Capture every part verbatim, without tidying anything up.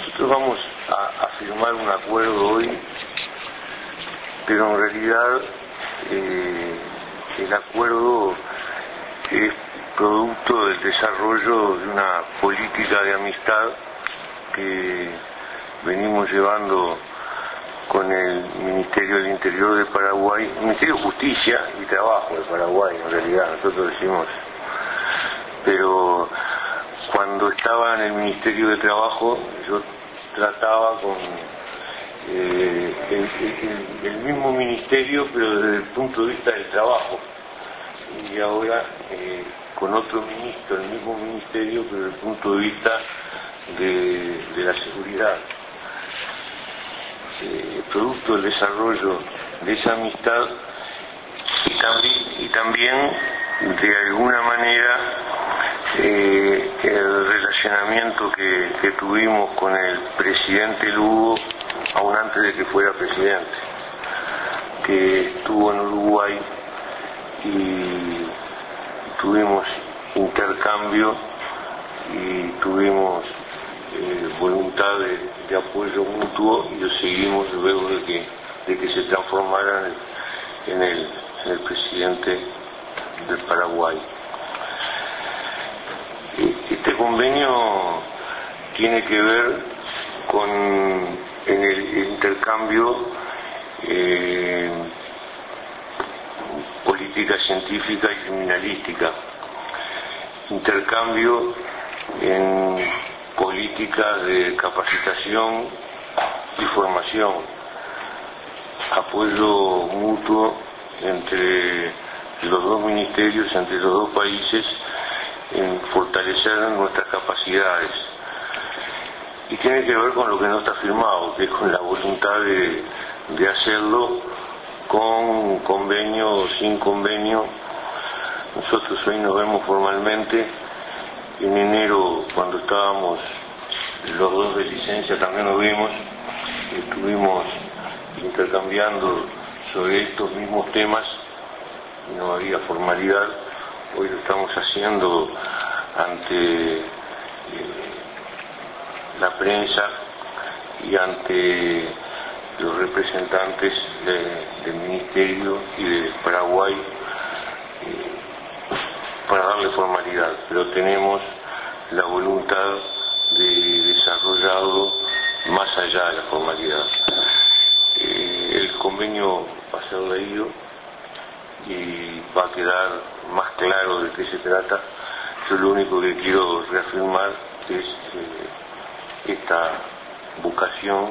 nosotros vamos a, a firmar un acuerdo hoy, pero en realidad eh, el acuerdo es producto del desarrollo de una política de amistad que venimos llevando con el Ministerio del Interior de Paraguay, Ministerio de Justicia y Trabajo de Paraguay, en realidad, nosotros decimos, pero cuando estaba en el Ministerio de Trabajo yo trataba con eh, el, el, el mismo ministerio, pero desde el punto de vista del trabajo, y ahora eh, con otro ministro, el mismo ministerio, pero desde el punto de vista de, de la seguridad. Eh, producto del desarrollo de esa amistad y también, y también de alguna manera eh, el relacionamiento que, que tuvimos con el presidente Lugo, aún antes de que fuera presidente, que estuvo en Uruguay y tuvimos intercambio y tuvimos eh, voluntad de, de apoyo mutuo, y lo seguimos luego de que, de que se transformara en el, en el, en el presidente del Paraguay. Este convenio tiene que ver con en el intercambio eh, política científica y criminalística, intercambio en políticas de capacitación y formación, apoyo mutuo entre los dos ministerios, entre los dos países, en fortalecer nuestras capacidades. Y tiene que ver con lo que no está firmado, que es con la voluntad de, de hacerlo con convenio o sin convenio. Nosotros hoy nos vemos formalmente. En enero, cuando estábamos los dos de licencia, también nos vimos, estuvimos intercambiando sobre estos mismos temas, no había formalidad. Hoy lo estamos haciendo ante eh, la prensa y ante los representantes de, del Ministerio y de Paraguay eh, para darle formalidad, pero tenemos la voluntad de desarrollarlo más allá de la formalidad. Eh, el convenio va a ser leído y va a quedar más claro de qué se trata. Yo lo único que quiero reafirmar es eh, esta vocación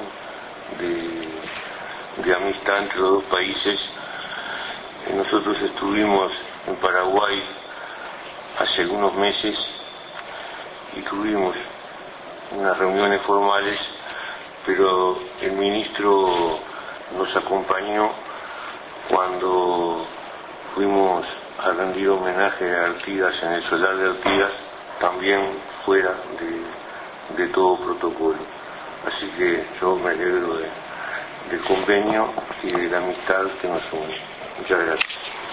de, de amistad entre los dos países. Nosotros estuvimos en Paraguay hace algunos meses y tuvimos unas reuniones formales, pero el ministro nos acompañó cuando fuimos a rendir homenaje a Artigas en el solar de Artigas, también fuera de, de todo protocolo. Así que yo me alegro de, del convenio y de la amistad que nos une. Muchas gracias.